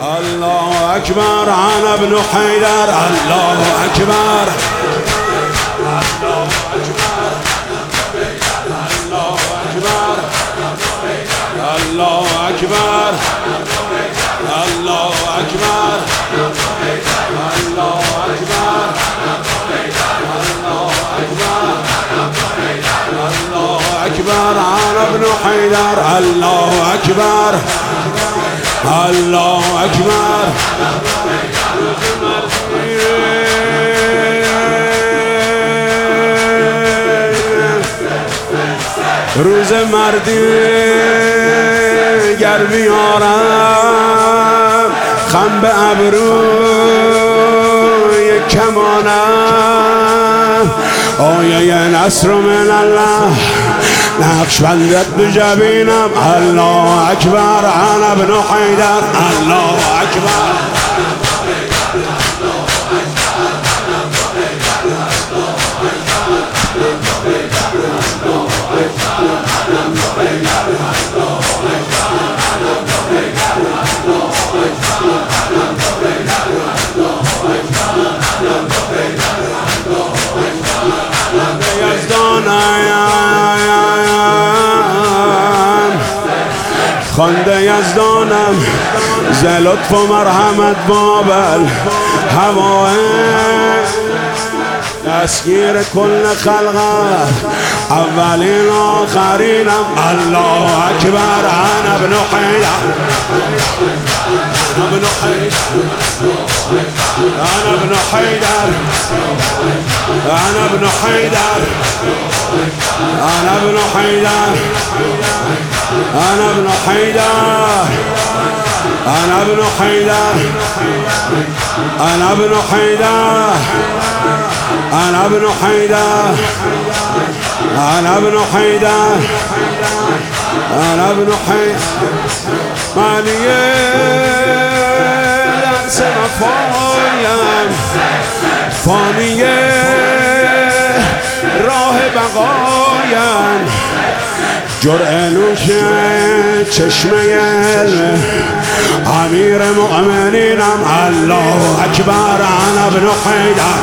الله أكبر أنا ابن حيدر الله أكبر الله أكبر الله أكبر الله أكبر الله أكبر الله أكبر أنا ابن حيدر الله أكبر الله أكبر روز مردی گر بیارم خم به ابروی کمانم آیه نصر من الله نقش بندت به جبینم الله اکبر انا ابن حیدر الله اکبر خانده یزدانم ز لطف و مرحمت بابل هواه دستگیر کل خلقت اولین آخرینم الله اکبر انا ابن حیدر انا ابن حیدر انا ابن حیدر انا ابن حیدر انا ابن حیدر انا ابن حیدر انا ابن حیدر انا ابن حیدر انا ابن حیدر انا ابن حیدر معنیه دنس وفایم فانیه راه بقایم جرعه نوش چشمه امیر مؤمنینم الله اکبر انا ابن حیدر